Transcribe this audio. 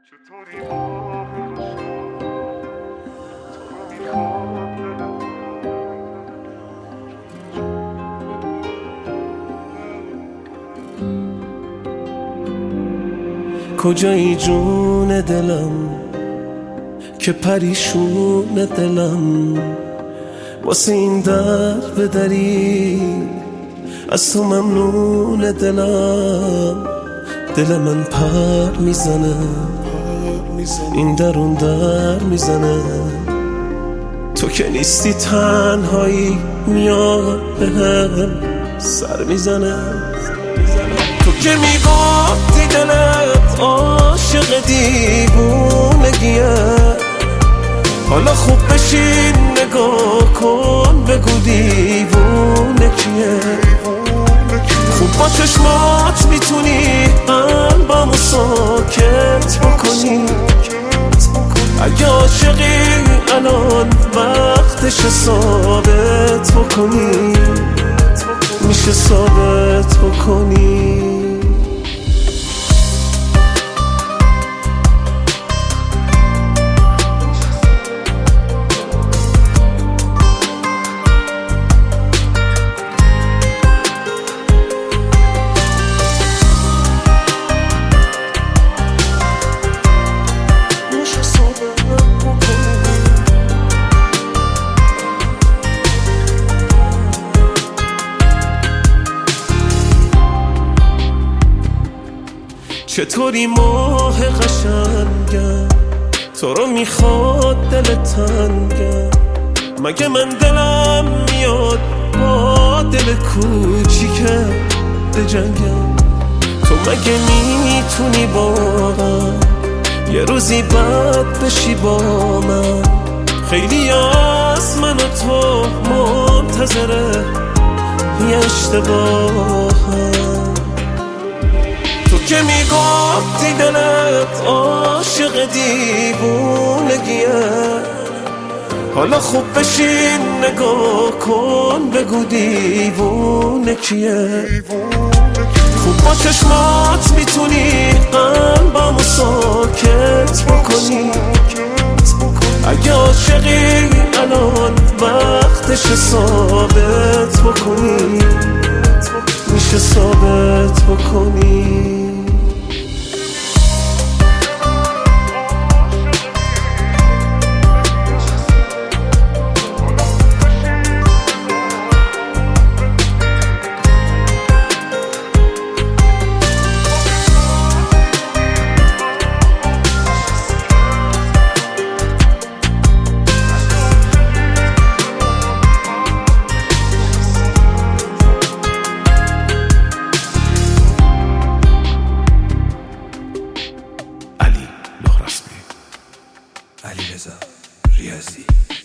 کجایی جون دلم که پریشون دلم واسه این در بدری از تو ممنون دلم دل من پر میزنه این در اون در میزنه تو که نیستی تنهایی میاد به هم سر میزنه تو که میگفتی دلت عاشق دیوونگیه حالا خوب بشین نگاه کن بگو دیوونه کیه خوب با چشمات میتونی قلبمو ساکت بکنی اگه عاشقی الان وقتش ثابت بکنی میشه ثابت بکنی چطوری ماه قشنگم تو رو میخواد دل تنگم مگه من دلم میاد با دل کوچیکه بجنگم تو مگه میتونی واقعا یه روزی بد بشی با من خیلی از من و تو منتظره یه اشتباهم تو که میگفتی دلت عاشق دیوونگیه حالا خوب بشین نگاه کن بگو دیوونه کیه خوب با چشمات میتونی قلبمو ساکت بکنی اگه عاشقی الان وقتش ثابت بکنی میشه ثابت بکنی علیرضا ریاضی